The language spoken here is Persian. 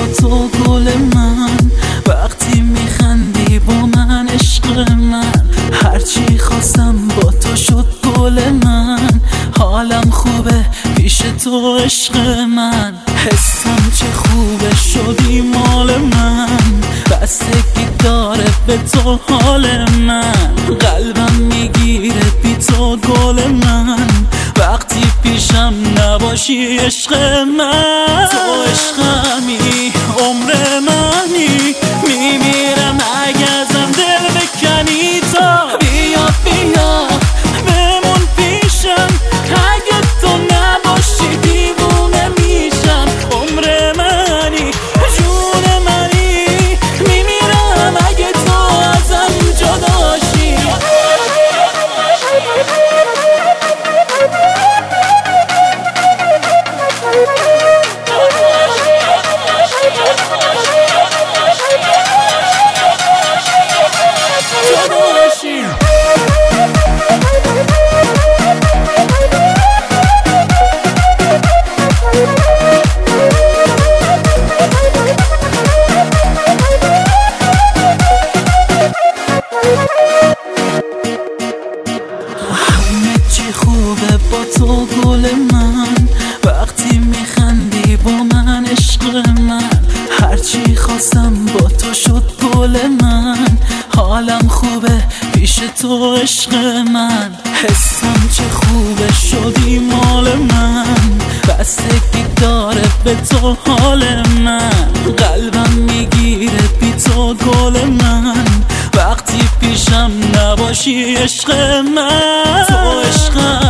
تو گل من، وقتی میخندی با من عشق من، هرچی خواستم با تو شد گل من، حالم خوبه پیش تو عشق من، حسم چه خوبه شدی مال من، بستگی داره به تو حال من، قلبم میگیره بی تو گل من، وقتی پیشم نباشی عشق من، تو عشقمی عمر منی، میمیرم اگه ازم دل بکنی، تا بیا بیا بمون پیشم، اگه تو نباشی دیوونه میشم، عمر منی جون منی، میمیرم اگه تو ازم جداشی. خوبه با تو گل من، وقتی میخندی با من عشق من، هرچی خواستم با تو شد گل من، حالم خوبه پیش تو عشق من، حسم چه خوبه شدی مال من، بستگی داره به تو حال من، قلبم میگیره بی تو گل من، وقتی پیشم نباشی عشق من، تو عشقم